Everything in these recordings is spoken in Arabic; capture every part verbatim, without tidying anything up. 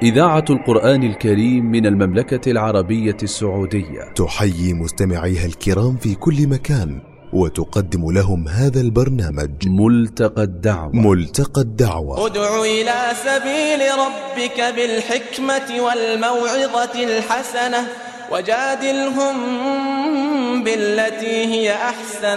إذاعة القرآن الكريم من المملكة العربية السعودية تحيي مستمعيها الكرام في كل مكان وتقدم لهم هذا البرنامج ملتقى الدعوة. ملتقى الدعوة. ادع إلى سبيل ربك بالحكمة والموعظة الحسنة وجادلهم بالتي هي أحسن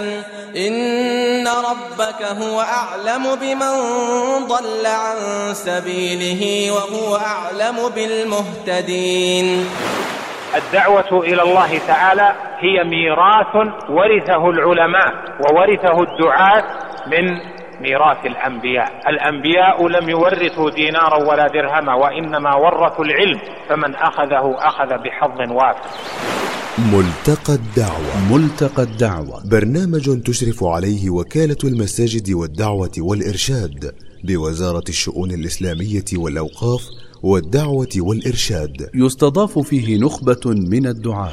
إن ربك هو أعلم بمن ضل عن سبيله وهو أعلم بالمهتدين. الدعوة إلى الله تعالى هي ميراث ورثه العلماء وورثه الدعاة من ميراث الأنبياء. الأنبياء لم يورثوا دينارا ولا درهما وإنما ورثوا العلم، فمن أخذه أخذ بحظ وافر. ملتقى الدعوة. ملتقى الدعوة برنامج تشرف عليه وكالة المساجد والدعوة والإرشاد بوزارة الشؤون الإسلامية والأوقاف والدعوة والإرشاد. يستضاف فيه نخبة من الدعاة.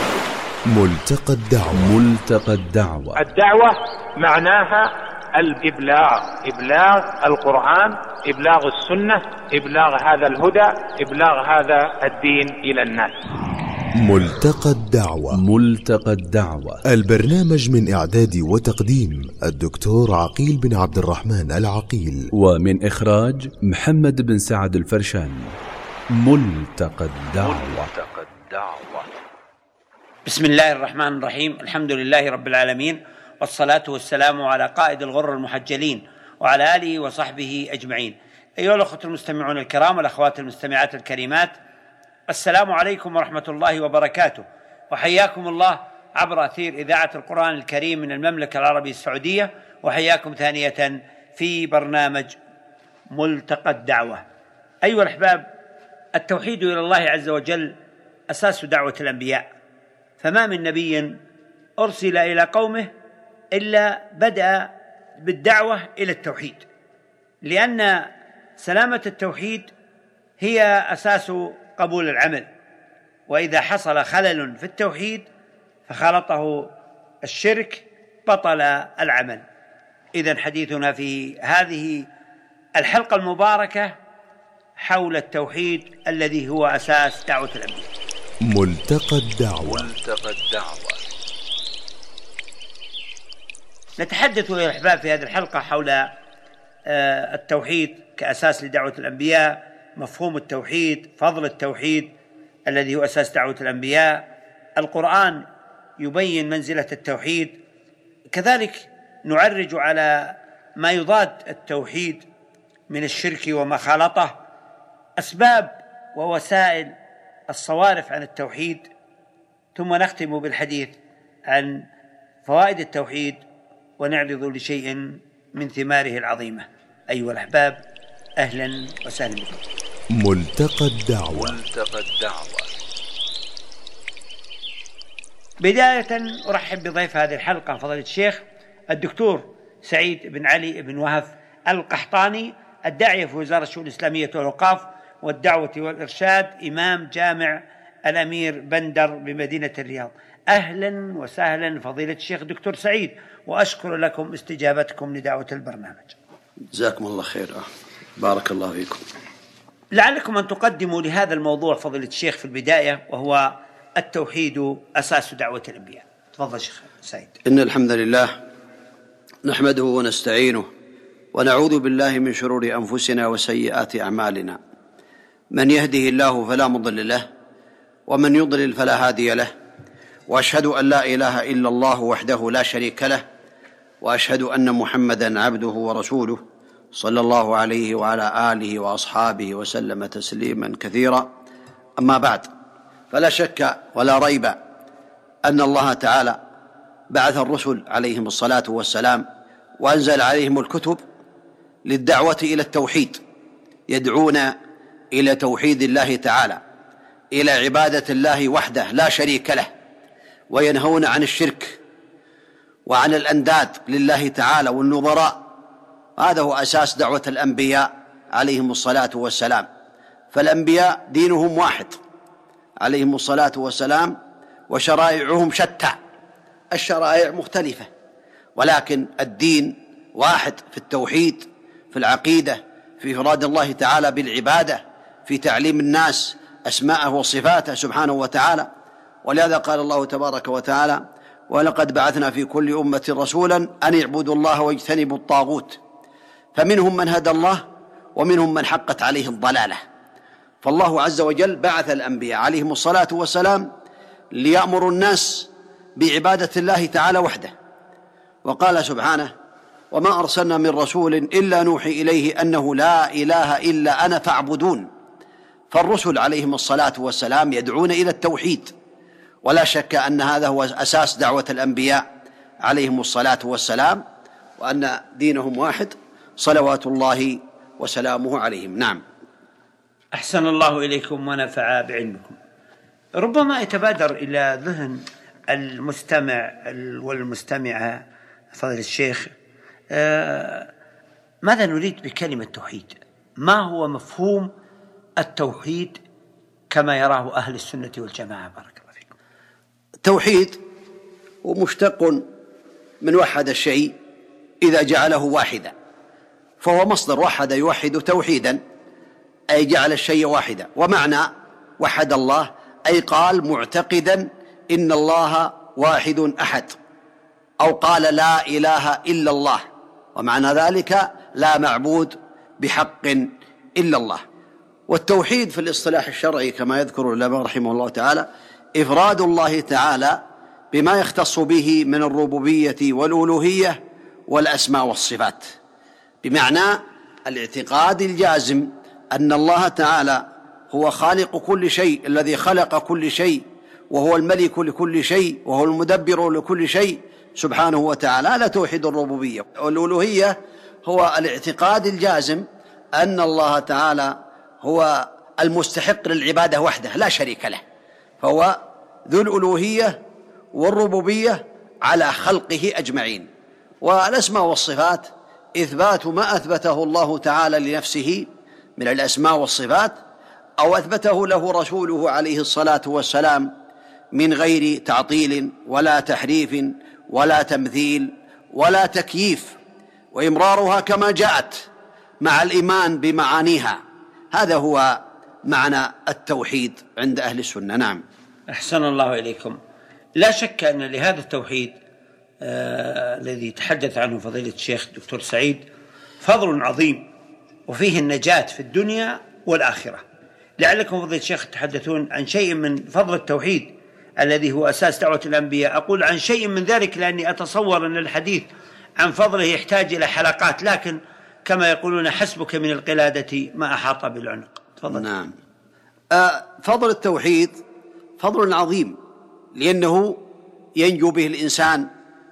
ملتقى الدعوة. ملتقى الدعوة. الدعوة معناها الإبلاغ، إبلاغ القرآن، إبلاغ السنة، إبلاغ هذا الهدى، إبلاغ هذا الدين إلى الناس. ملتقى الدعوة. ملتقى الدعوة البرنامج من إعداد وتقديم الدكتور عقيل بن عبد الرحمن العقيل، ومن إخراج محمد بن سعد الفرشان. ملتقى الدعوة. ملتقى الدعوة. بسم الله الرحمن الرحيم. الحمد لله رب العالمين، والصلاة والسلام على قائد الغر المحجلين وعلى آله وصحبه أجمعين. أيها الأخوة المستمعون الكرام والأخوات المستمعات الكريمات، السلام عليكم ورحمة الله وبركاته، وحياكم الله عبر أثير إذاعة القرآن الكريم من المملكة العربية السعودية، وحياكم ثانية في برنامج ملتقى الدعوة. أيها الأحباب، التوحيد إلى الله عز وجل أساس دعوة الأنبياء، فما من نبي أرسل إلى قومه إلا بدأ بالدعوة إلى التوحيد، لأن سلامة التوحيد هي أساس قبول العمل، وإذا حصل خلل في التوحيد فخالطه الشرك بطل العمل. إذن حديثنا في هذه الحلقة المباركة حول التوحيد الذي هو أساس دعوة الأنبياء. ملتقى الدعوة. ملتقى الدعوة. نتحدث يا أحباب في هذه الحلقة حول التوحيد كأساس لدعوة الأنبياء، مفهوم التوحيد، فضل التوحيد الذي هو أساس دعوة الأنبياء. القرآن يبين منزلة التوحيد، كذلك نعرج على ما يضاد التوحيد من الشرك وما خالطه، أسباب ووسائل الصوارف عن التوحيد، ثم نختم بالحديث عن فوائد التوحيد ونعرض لشيء من ثماره العظيمة. أيها الأحباب، أهلا وسهلا بكم. ملتقى الدعوة. ملتقى الدعوة. بداية أرحب بضيف هذه الحلقة فضيلة الشيخ الدكتور سعيد بن علي بن وهف القحطاني، الداعية في وزارة الشؤون الإسلامية والأوقاف والدعوة والإرشاد، إمام جامع الأمير بندر بمدينة الرياض. أهلا وسهلا فضيلة الشيخ دكتور سعيد، وأشكر لكم استجابتكم لدعوة البرنامج. جزاكم الله خير، بارك الله فيكم. لعلكم أن تقدموا لهذا الموضوع فضيلة الشيخ في البداية، وهو التوحيد أساس دعوة الأنبياء. تفضل شيخ سعيد. إن الحمد لله نحمده ونستعينه ونعوذ بالله من شرور أنفسنا وسيئات أعمالنا، من يهده الله فلا مضل له ومن يضلل فلا هادي له، وأشهد أن لا إله إلا الله وحده لا شريك له، وأشهد أن محمدًا عبده ورسوله صلى الله عليه وعلى آله وأصحابه وسلم تسليما كثيرا. أما بعد، فلا شك ولا ريب أن الله تعالى بعث الرسل عليهم الصلاة والسلام وأنزل عليهم الكتب للدعوة إلى التوحيد، يدعون إلى توحيد الله تعالى، إلى عبادة الله وحده لا شريك له، وينهون عن الشرك وعن الأنداد لله تعالى والنظراء. هذا هو أساس دعوة الأنبياء عليهم الصلاة والسلام. فالأنبياء دينهم واحد عليهم الصلاة والسلام، وشرائعهم شتى، الشرائع مختلفة، ولكن الدين واحد في التوحيد، في العقيدة، في إفراد الله تعالى بالعبادة، في في تعليم الناس أسماءه وصفاته سبحانه وتعالى. ولهذا قال الله تبارك وتعالى: ولقد بعثنا في كل أمة رسولا أن اعبدوا الله واجتنبوا الطاغوت، فمنهم من هدى الله ومنهم من حقت عليه الضلالة. فالله عز وجل بعث الأنبياء عليهم الصلاة والسلام ليأمروا الناس بعبادة الله تعالى وحده. وقال سبحانه: وما أرسلنا من رسول إلا نوحي إليه أنه لا إله إلا أنا فاعبدون. فالرسل عليهم الصلاة والسلام يدعون إلى التوحيد، ولا شك أن هذا هو أساس دعوة الأنبياء عليهم الصلاة والسلام، وأن دينهم واحد صلوات الله وسلامه عليهم. نعم. أحسن الله إليكم ونفع بعلمكم. ربما يتبادر إلى ذهن المستمع والمستمعة فضيلة الشيخ ماذا نريد بكلمة توحيد؟ ما هو مفهوم التوحيد كما يراه أهل السنة والجماعة؟ بارك الله فيكم. التوحيد هو مشتق من وحد الشيء إذا جعله واحدا، فهو مصدر وحد يوحد توحيدا، أي جعل الشيء واحدا. ومعنى وحد الله أي قال معتقدا إن الله واحد أحد، أو قال لا إله إلا الله، ومعنى ذلك لا معبود بحق إلا الله. والتوحيد في الاصطلاح الشرعي كما يذكر العلماء رحمه الله تعالى إفراد الله تعالى بما يختص به من الربوبية والألوهية والأسماء والصفات، بمعنى الاعتقاد الجازم أن الله تعالى هو خالق كل شيء، الذي خلق كل شيء، وهو الملك لكل شيء، وهو المدبر لكل شيء سبحانه وتعالى. لا توحيد الربوبية والألوهية هو الاعتقاد الجازم أن الله تعالى هو المستحق للعبادة وحده لا شريك له، فهو ذو الألوهية والربوبية على خلقه أجمعين. والأسماء والصفات إثبات ما أثبته الله تعالى لنفسه من الأسماء والصفات، أو أثبته له رسوله عليه الصلاة والسلام من غير تعطيل ولا تحريف ولا تمثيل ولا تكييف، وإمرارها كما جاءت مع الإيمان بمعانيها. هذا هو معنى التوحيد عند أهل السنة. نعم. أحسن الله إليكم. لا شك أن لهذا التوحيد آه الذي تحدث عنه فضيلة الشيخ الدكتور سعيد فضل عظيم، وفيه النجاة في الدنيا والآخرة. لعلكم فضيلة الشيخ تحدثون عن شيء من فضل التوحيد الذي هو أساس دعوة الأنبياء. أقول عن شيء من ذلك لأني أتصور أن الحديث عن فضله يحتاج إلى حلقات، لكن كما يقولون حسبك من القلادة ما أحاط بالعنق. تفضل. نعم. آه فضل التوحيد فضل عظيم، لأنه ينجو به الإنسان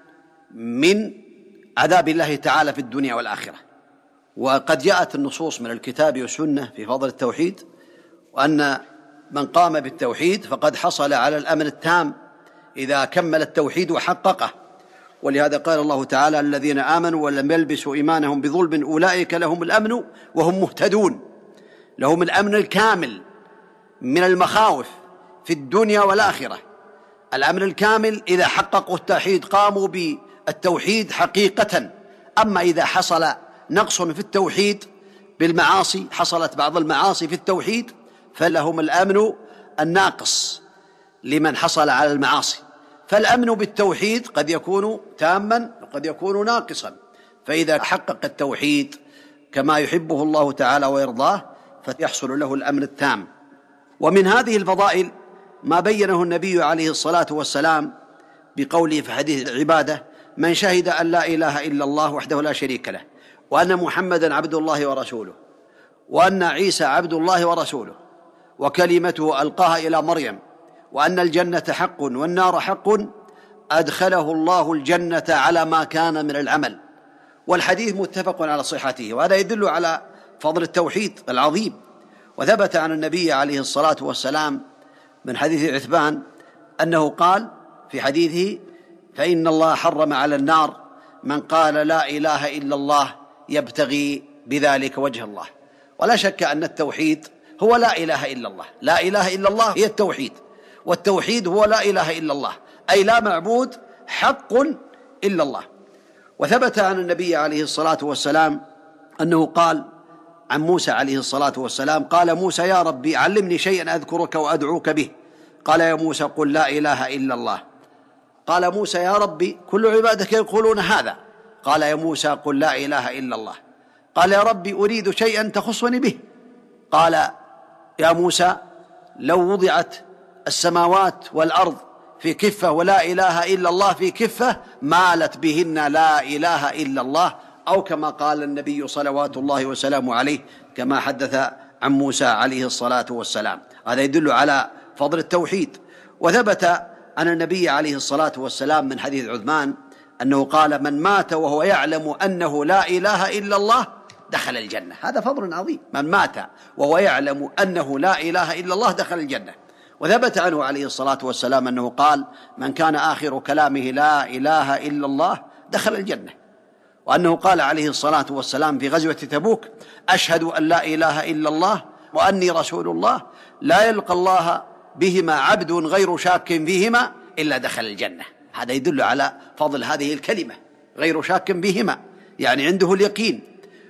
من عذاب الله تعالى في الدنيا والآخرة. وقد جاءت النصوص من الكتاب والسنة في فضل التوحيد، وأن من قام بالتوحيد فقد حصل على الأمن التام إذا كمل التوحيد وحققه. ولهذا قال الله تعالى: الذين آمنوا ولم يلبسوا إيمانهم بظلم أولئك لهم الأمن وهم مهتدون. لهم الأمن الكامل من المخاوف في الدنيا والآخرة. الأمن الكامل إذا حققوا التوحيد، قاموا بالتوحيد حقيقة. أما إذا حصل نقص في التوحيد بالمعاصي، حصلت بعض المعاصي في التوحيد، فلهم الأمن الناقص لمن حصل على المعاصي. فالأمن بالتوحيد قد يكون تاما وقد يكون ناقصا، فإذا حقق التوحيد كما يحبه الله تعالى ويرضاه فيحصل له الأمن التام. ومن هذه الفضائل ما بينه النبي عليه الصلاة والسلام بقوله في حديث العبادة: من شهد أن لا إله إلا الله وحده لا شريك له، وأن محمدا عبد الله ورسوله، وأن عيسى عبد الله ورسوله، وكلمته ألقاها إلى مريم، وأن الجنة حق والنار حق، أدخله الله الجنة على ما كان من العمل. والحديث متفق على صحته، وهذا يدل على فضل التوحيد العظيم. وثبت عن النبي عليه الصلاة والسلام من حديث عثمان أنه قال في حديثه: فإن الله حرم على النار من قال لا إله إلا الله يبتغي بذلك وجه الله. ولا شك أن التوحيد هو لا إله إلا الله. لا إله إلا الله هي التوحيد، والتوحيد هو لا إله إلا الله، أي لا معبود حق إلا الله. وثبت عن النبي عليه الصلاة والسلام أنه قال: عن موسى عليه الصلاة والسلام قال موسى: يا ربي علمني شيئا أذكرك وأدعوك به. قال: يا موسى قل لا إله إلا الله. قال موسى: يا ربي كل عبادك يقولون هذا. قال: يا موسى قل لا إله إلا الله. قال: يا ربي أريد شيئا تخصني به. قال: يا موسى لو وضعت السماوات والأرض في كفة ولا إله إلا الله في كفة مالت بهن لا إله إلا الله، أو كما قال النبي صلوات الله وسلامه عليه كما حدث عن موسى عليه الصلاة والسلام. هذا يدل على فضل التوحيد. وثبت عن النبي عليه الصلاة والسلام من حديث عثمان أنه قال: من مات وهو يعلم أنه لا إله إلا الله دخل الجنة. هذا فضل عظيم، من مات وهو يعلم أنه لا إله إلا الله دخل الجنة. وثبت عنه عليه الصلاة والسلام أنه قال: من كان آخر كلامه لا إله إلا الله دخل الجنة. وأنه قال عليه الصلاة والسلام في غزوة تبوك: أشهد أن لا إله إلا الله وأني رسول الله، لا يلقى الله بهما عبد غير شاك فيهما إلا دخل الجنة. هذا يدل على فضل هذه الكلمة، غير شاك بهما، يعني عنده اليقين.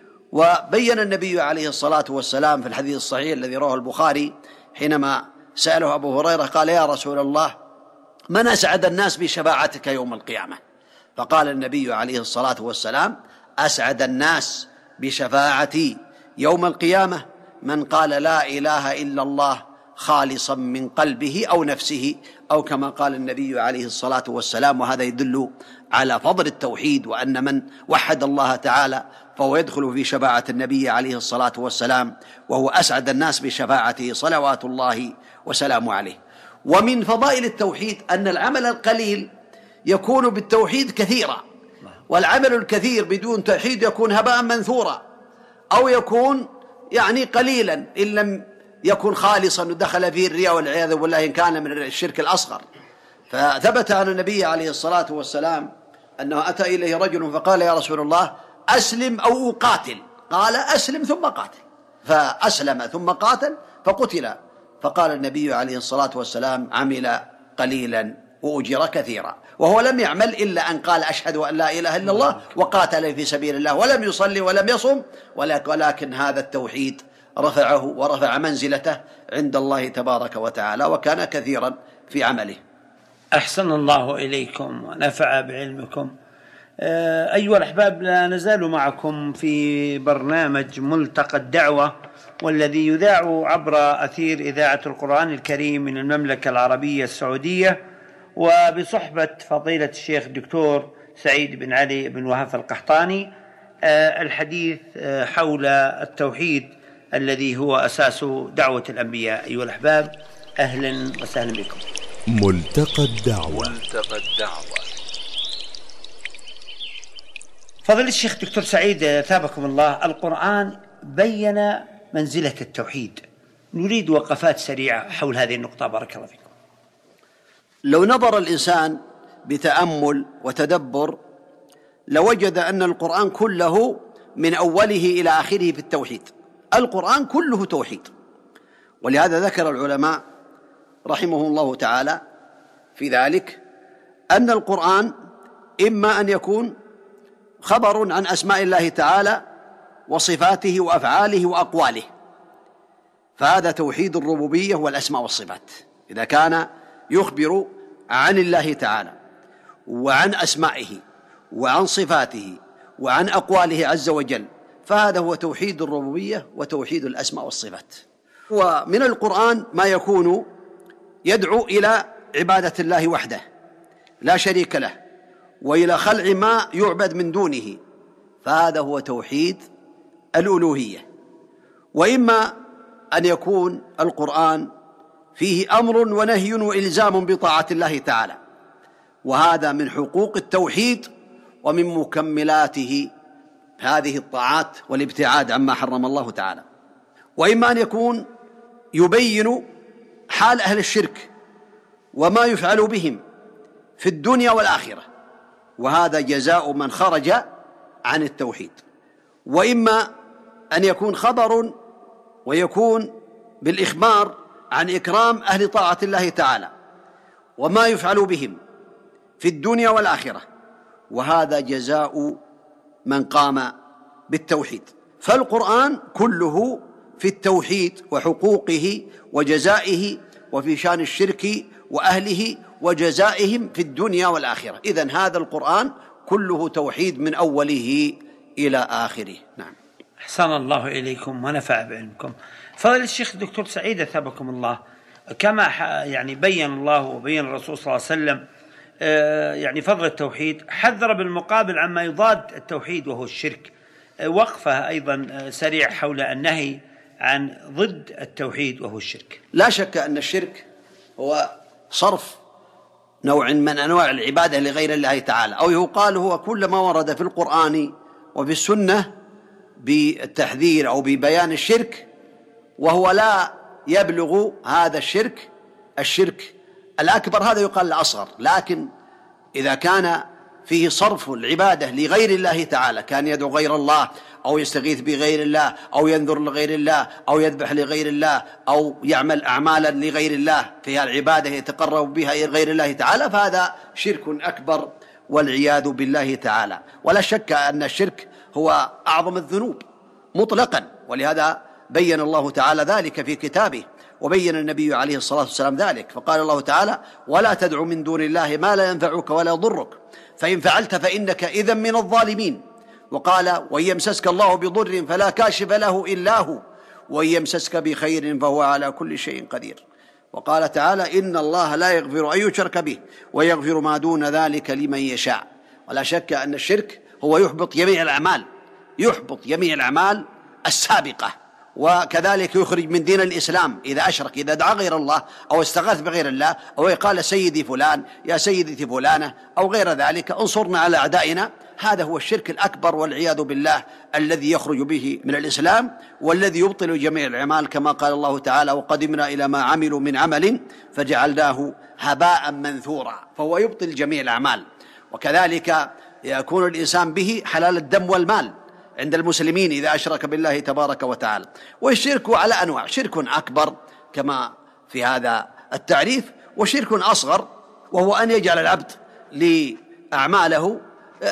وبين النبي عليه الصلاة والسلام في الحديث الصحيح الذي رواه البخاري حينما سأله أبو هريرة قال: يا رسول الله من أسعد الناس بشفاعتك يوم القيامة؟ فقال النبي عليه الصلاة والسلام: أسعد الناس بشفاعتي يوم القيامة من قال لا إله إلا الله خالصا من قلبه أو نفسه، أو كما قال النبي عليه الصلاة والسلام. وهذا يدل على فضل التوحيد، وأن من وحد الله تعالى فهو يدخل في شفاعة النبي عليه الصلاة والسلام، وهو أسعد الناس بشفاعته صلوات الله وسلامه عليه. ومن فضائل التوحيد أن العمل القليل يكون بالتوحيد كثيرا، والعمل الكثير بدون توحيد يكون هباء منثورا، أو يكون يعني قليلا إن لم يكن خالصا ودخل فيه الرياء والعياذ بالله إن كان من الشرك الأصغر. فثبت عن النبي عليه الصلاة والسلام أنه أتى إليه رجل فقال: يا رسول الله أسلم أو أقاتل؟ قال: أسلم ثم قاتل. فأسلم ثم قاتل فقتل. فقال النبي عليه الصلاة والسلام: عمل قليلا وأجر كثيرا. وهو لم يعمل إلا أن قال: أشهد أن لا إله إلا الله، وقاتل في سبيل الله، ولم يصلي ولم يصم، ولكن هذا التوحيد رفعه ورفع منزلته عند الله تبارك وتعالى، وكان كثيرا في عمله. أحسن الله إليكم ونفع بعلمكم. أيها الأحباب، لا نزال معكم في برنامج ملتقى الدعوة، والذي يذاع عبر أثير إذاعة القرآن الكريم من المملكة العربية السعودية، وبصحبة فضيلة الشيخ الدكتور سعيد بن علي بن وهف القحطاني، الحديث حول التوحيد الذي هو أساس دعوة الأنبياء. أيها الأحباب، أهلا وسهلا بكم. ملتقى الدعوة. ملتقى الدعوة. فضيلة الشيخ الدكتور سعيد ثابكم الله، القرآن بين منزلة التوحيد، نريد وقفات سريعة حول هذه النقطة بارك الله فيكم. لو نظر الإنسان بتأمل وتدبر لوجد أن القرآن كله من أوله إلى آخره في التوحيد. القرآن كله توحيد، ولهذا ذكر العلماء رحمه الله تعالى في ذلك أن القرآن إما أن يكون خبر عن أسماء الله تعالى وصفاته وأفعاله وأقواله، فهذا توحيد الربوبية والأسماء والصفات. إذا كان يخبر عن الله تعالى وعن أسمائه وعن صفاته وعن أقواله عز وجل، فهذا هو توحيد الربوبية وتوحيد الأسماء والصفات. ومن القرآن ما يكون يدعو إلى عبادة الله وحده لا شريك له، وإلى خلع ما يعبد من دونه، فهذا هو توحيد الألوهية. وإما أن يكون القرآن فيه أمر ونهي وإلزام بطاعة الله تعالى، وهذا من حقوق التوحيد ومن مكملاته هذه الطاعات والابتعاد عما حرم الله تعالى. وإما أن يكون يبين حال أهل الشرك وما يفعل بهم في الدنيا والآخرة، وهذا جزاء من خرج عن التوحيد. وإما أن يكون خبر ويكون بالإخبار عن إكرام أهل طاعة الله تعالى وما يفعل بهم في الدنيا والآخرة، وهذا جزاء من قام بالتوحيد. فالقرآن كله في التوحيد وحقوقه وجزائه، وفي شان الشرك وأهله وجزائهم في الدنيا والآخرة. إذن هذا القرآن كله توحيد من أوله إلى آخره. نعم. أحسن الله إليكم ونفع بعلمكم. فضيلة الشيخ الدكتور سعيد أثابكم الله، كما يعني بين الله وبين الرسول صلى الله عليه وسلم يعني فضل التوحيد، حذر بالمقابل عما يضاد التوحيد وهو الشرك. وقفة أيضا سريع حول النهي عن ضد التوحيد وهو الشرك. لا شك أن الشرك هو صرف نوع من أنواع العبادة لغير الله تعالى، أو يقال هو كل ما ورد في القرآن وفي السنة بالتحذير أو ببيان الشرك، وهو لا يبلغ هذا الشرك الشرك الأكبر، هذا يقال الأصغر. لكن إذا كان فيه صرف العبادة لغير الله تعالى، كان يدعو غير الله أو يستغيث بغير الله أو ينذر لغير الله أو يذبح لغير الله أو يعمل أعمالا لغير الله فيها العبادة يتقرب بها إلى غير الله تعالى، فهذا شرك أكبر والعياذ بالله تعالى. ولا شك أن الشرك هو أعظم الذنوب مطلقا، ولهذا بين الله تعالى ذلك في كتابه، وبين النبي عليه الصلاة والسلام ذلك، فقال الله تعالى: ولا تدع من دون الله ما لا ينفعك ولا يضرك فإن فعلت فإنك إذن من الظالمين. وقال: وإن يمسسك الله بضر فلا كاشف له إلا هو وإن يمسسك بخير فهو على كل شيء قدير. وقال تعالى: إن الله لا يغفر أن يشرك به ويغفر ما دون ذلك لمن يشاء. ولا شك أن الشرك هو يحبط جميع الأعمال، يحبط جميع الأعمال السابقة، وكذلك يخرج من دين الإسلام إذا أشرك، إذا دعا غير الله أو استغاث بغير الله أو قال سيدي فلان يا سيدتي فلانة أو غير ذلك، انصرنا على أعدائنا. هذا هو الشرك الأكبر والعياذ بالله الذي يخرج به من الإسلام والذي يبطل جميع الأعمال، كما قال الله تعالى: وقدمنا إلى ما عملوا من عمل فجعلناه هباء منثورا. فهو يبطل جميع الأعمال، وكذلك يكون الإنسان به حلال الدم والمال عند المسلمين إذا أشرك بالله تبارك وتعالى. والشرك على أنواع: شرك أكبر كما في هذا التعريف، وشرك أصغر وهو أن يجعل العبد لأعماله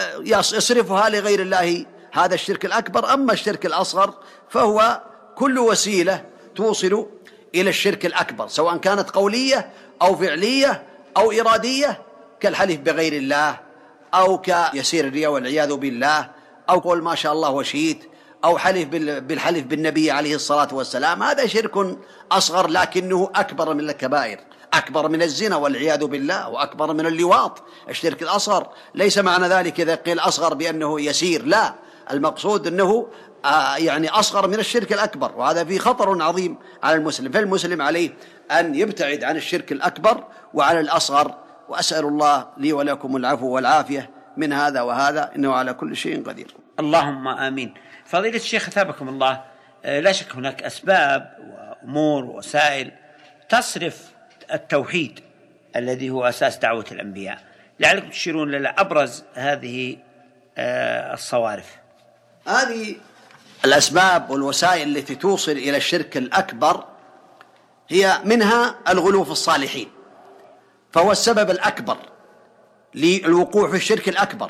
يصرفها لغير الله، هذا الشرك الأكبر. أما الشرك الأصغر فهو كل وسيلة توصل إلى الشرك الأكبر، سواء كانت قولية أو فعلية أو إرادية، كالحلف بغير الله أو كيسير الرياء والعياذ بالله، أو قول ما شاء الله وشيت، أو حلف بالحلف بالنبي عليه الصلاة والسلام. هذا شرك أصغر لكنه أكبر من الكبائر، أكبر من الزنا والعياذ بالله، وأكبر من اللواط. الشرك الأصغر ليس معنى ذلك إذا قيل أصغر بأنه يسير، لا، المقصود أنه آه يعني أصغر من الشرك الأكبر، وهذا فيه خطر عظيم على المسلم. فالمسلم عليه أن يبتعد عن الشرك الأكبر وعلى الأصغر. وأسأل الله لي ولكم العفو والعافية من هذا وهذا، إنه على كل شيء قدير. اللهم آمين. فضيلة الشيخ أثابكم الله، لا شك هناك أسباب وأمور ووسائل تصرف التوحيد الذي هو أساس دعوة الأنبياء، لعلكم تشيرون لنا أبرز هذه الصوارف. هذه الأسباب والوسائل التي توصل إلى الشرك الأكبر هي منها الغلو في الصالحين، فهو السبب الأكبر للوقوع في الشرك الأكبر.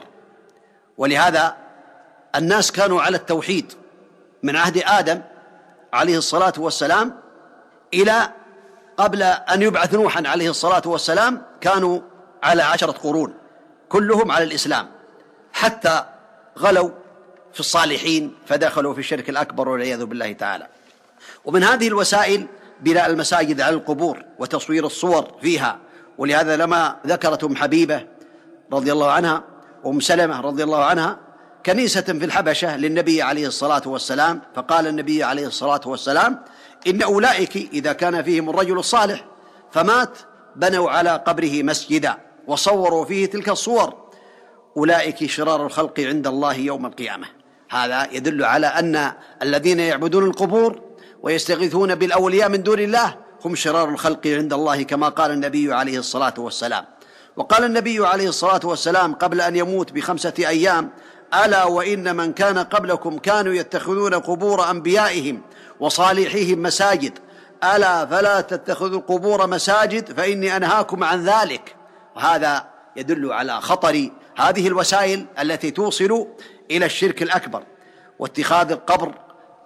ولهذا الناس كانوا على التوحيد من عهد آدم عليه الصلاة والسلام إلى قبل أن يبعث نوحا عليه الصلاة والسلام، كانوا على عشرة قرون كلهم على الإسلام، حتى غلوا في الصالحين فدخلوا في الشرك الأكبر والعياذ بالله تعالى. ومن هذه الوسائل بناء المساجد على القبور وتصوير الصور فيها. ولهذا لما ذكرت أم حبيبة رضي الله عنها وأم سلمة رضي الله عنها كنيسة في الحبشة للنبي عليه الصلاة والسلام، فقال النبي عليه الصلاة والسلام: إن أولئك إذا كان فيهم الرجل الصالح فمات بنوا على قبره مسجدا وصوروا فيه تلك الصور، أولئك شرار الخلق عند الله يوم القيامة. هذا يدل على أن الذين يعبدون القبور ويستغيثون بالأولياء من دون الله هم شرار الخلق عند الله، كما قال النبي عليه الصلاة والسلام. وقال النبي عليه الصلاة والسلام قبل أن يموت بخمسة أيام: ألا وإن من كان قبلكم كانوا يتخذون قبور أنبيائهم وصالحيهم مساجد، ألا فلا تتخذوا القبور مساجد فإني أنهاكم عن ذلك. وهذا يدل على خطر هذه الوسائل التي توصل إلى الشرك الأكبر. واتخاذ القبر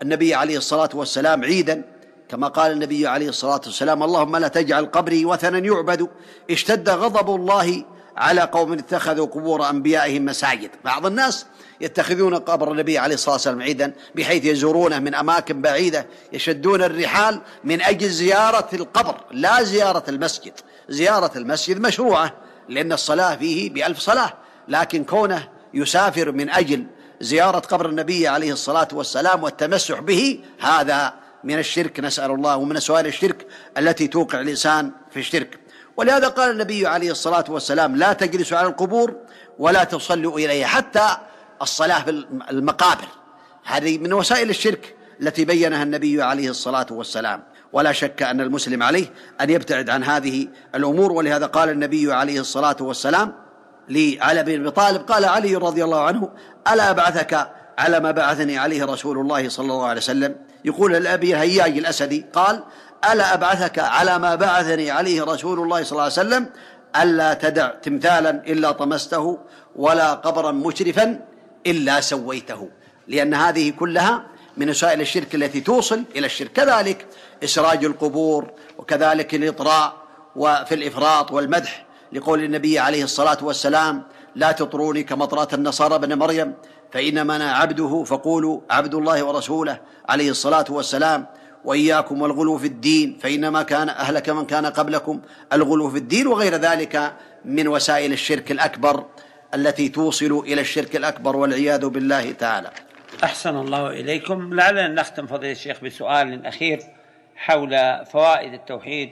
النبي عليه الصلاة والسلام عيدا، كما قال النبي عليه الصلاة والسلام: اللهم لا تجعل قبري وثنا يعبد، اشتد غضب الله على قوم اتخذوا قبور أنبيائهم مساجد. بعض الناس يتخذون قبر النبي عليه الصلاة والسلام عيدا بحيث يزورونه من أماكن بعيدة، يشدون الرحال من أجل زيارة القبر لا زيارة المسجد. زيارة المسجد مشروعة لأن الصلاة فيه بألف صلاة، لكن كونه يسافر من أجل زيارة قبر النبي عليه الصلاة والسلام والتمسح به هذا من الشرك، نسأل الله، ومن أسوار الشرك التي توقع الإنسان في الشرك. ولهذا قال النبي عليه الصلاة والسلام: لا تجلسوا على القبور ولا تصلوا إليها، حتى الصلاة في المقابر هذه من وسائل الشرك التي بينها النبي عليه الصلاة والسلام. ولا شك أن المسلم عليه أن يبتعد عن هذه الأمور. ولهذا قال النبي عليه الصلاة والسلام لعلي بن أبي طالب، قال علي رضي الله عنه: ألا أبعثك على ما بعثني عليه رسول الله صلى الله عليه وسلم؟ يقول الأبي الهياج الأسدي قال: ألا أبعثك على ما بعثني عليه رسول الله صلى الله عليه وسلم؟ ألا تدع تمثالا إلا طمسته ولا قبرا مشرفا إلا سويته. لأن هذه كلها من وسائل الشرك التي توصل إلى الشرك. كذلك إسراج القبور، وكذلك الإطراء وفي الإفراط والمدح، لقول النبي عليه الصلاة والسلام: لا تطروني كمطرة النصارى ابن مريم فإنما أنا عبده فقولوا عبد الله ورسوله عليه الصلاة والسلام. وإياكم والغلو في الدين فإنما كان أهلك من كان قبلكم الغلو في الدين. وغير ذلك من وسائل الشرك الأكبر التي توصل إلى الشرك الأكبر والعياذ بالله تعالى. أحسن الله إليكم. لعلنا نختم فضيلة الشيخ بسؤال أخير حول فوائد التوحيد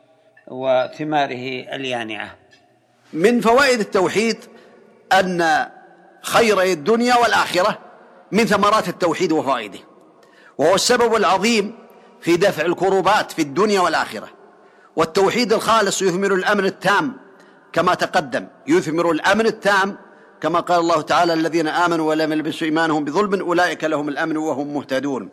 وثماره اليانعة. من فوائد التوحيد أن خير الدنيا والآخرة من ثمرات التوحيد وفوائده، وهو السبب العظيم في دفع الكروبات في الدنيا والآخرة. والتوحيد الخالص يثمر الأمن التام كما تقدم، يثمر الأمن التام كما قال الله تعالى: الذين آمنوا ولم يلبسوا إيمانهم بظلم أولئك لهم الأمن وهم مهتدون.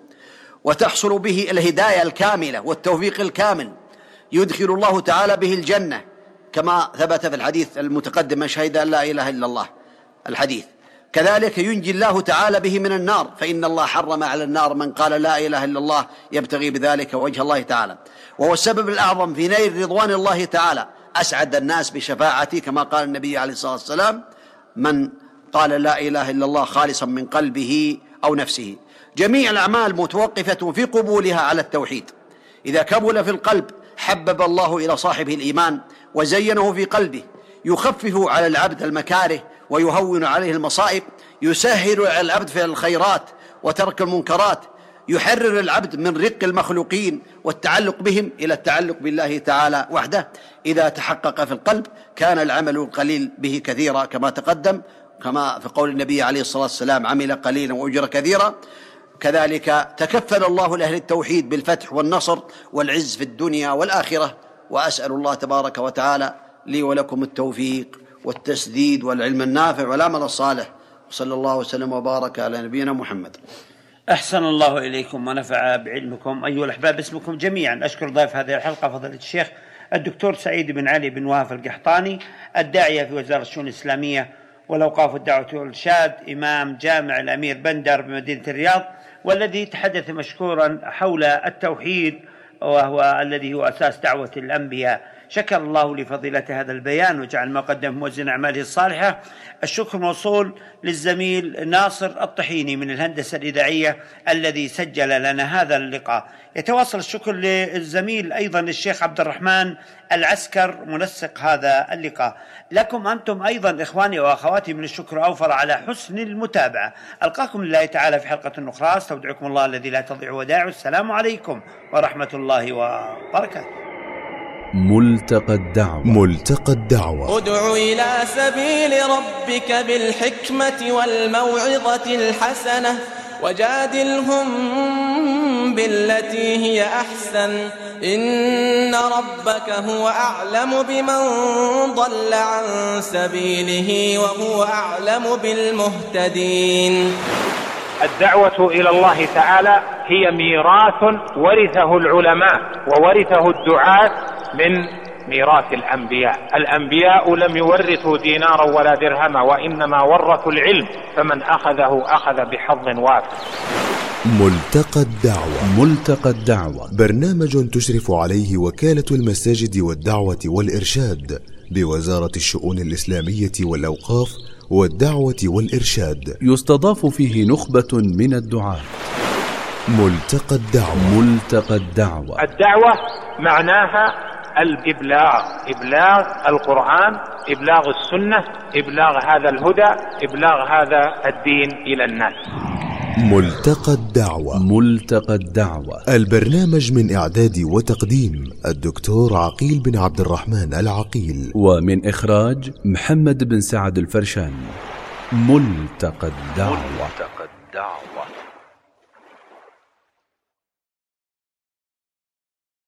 وتحصل به الهداية الكاملة والتوفيق الكامل، يدخل الله تعالى به الجنة كما ثبت في الحديث المتقدم: من شهد أن لا إله إلا الله، الحديث. كذلك ينجي الله تعالى به من النار، فإن الله حرم على النار من قال لا إله إلا الله يبتغي بذلك وجه الله تعالى. وهو السبب الأعظم في نيل رضوان الله تعالى. أسعد الناس بشفاعتي كما قال النبي عليه الصلاة والسلام: من قال لا إله إلا الله خالصا من قلبه أو نفسه. جميع الأعمال متوقفة في قبولها على التوحيد. إذا كمل في القلب حبب الله إلى صاحبه الإيمان وزينه في قلبه، يخفف على العبد المكاره ويهون عليه المصائب، يسهل على العبد فعل الخيرات وترك المنكرات، يحرر العبد من رق المخلوقين والتعلق بهم إلى التعلق بالله تعالى وحده. إذا تحقق في القلب كان العمل القليل به كثيرا كما تقدم، كما في قول النبي عليه الصلاة والسلام: عمل قليلا وأجر كثيرا. كذلك تكفل الله لأهل التوحيد بالفتح والنصر والعز في الدنيا والآخرة. وأسأل الله تبارك وتعالى لي ولكم التوفيق والتسديد والعلم النافع والعمل الصالح، وصلى الله وسلم وبارك على نبينا محمد. أحسن الله إليكم ونفع بعلمكم. أيها الأحباب، اسمكم جميعا أشكر ضيف هذه الحلقة فضيلة الشيخ الدكتور سعيد بن علي بن وهف القحطاني، الداعية في وزارة الشؤون الإسلامية والأوقاف والدعوة والإرشاد، إمام جامع الأمير بندر بمدينة الرياض، والذي تحدث مشكورا حول التوحيد وهو الذي هو أساس دعوة الأنبياء. شكر الله لفضيلة هذا البيان وجعل ما قدم موزن أعماله الصالحة. الشكر موصول للزميل ناصر الطحيني من الهندسة الإذاعية الذي سجل لنا هذا اللقاء. يتواصل الشكر للزميل أيضا الشيخ عبد الرحمن العسكر منسق هذا اللقاء. لكم أنتم أيضا إخواني وأخواتي من الشكر أوفر على حسن المتابعة. ألقاكم لله تعالى في حلقة أخرى، استودعكم الله الذي لا تضيع ودائعه. السلام عليكم ورحمة الله وبركاته. ملتقى الدعوة. ملتقى الدعوة. ادع إلى سبيل ربك بالحكمة والموعظة الحسنة وجادلهم بالتي هي أحسن، إن ربك هو أعلم بمن ضل عن سبيله وهو أعلم بالمهتدين. الدعوة إلى الله تعالى هي ميراث ورثه العلماء وورثه الدعاة من ميراث الأنبياء. الأنبياء لم يورثوا دينارا ولا درهما، وإنما ورثوا العلم، فمن أخذه أخذ بحظ وافر. ملتقى الدعوة. ملتقى الدعوة برنامج تشرف عليه وكالة المساجد والدعوة والإرشاد بوزارة الشؤون الإسلامية والأوقاف والدعوة والإرشاد. يستضاف فيه نخبة من الدعاة. ملتقى الدعوة. ملتقى الدعوة. الدعوة معناها الإبلاغ، إبلاغ القرآن، إبلاغ السنة، إبلاغ هذا الهدى، إبلاغ هذا الدين إلى الناس. ملتقى الدعوة. ملتقى الدعوة. البرنامج من إعداد وتقديم الدكتور عقيل بن عبد الرحمن العقيل، ومن إخراج محمد بن سعد الفرشان. ملتقى الدعوة.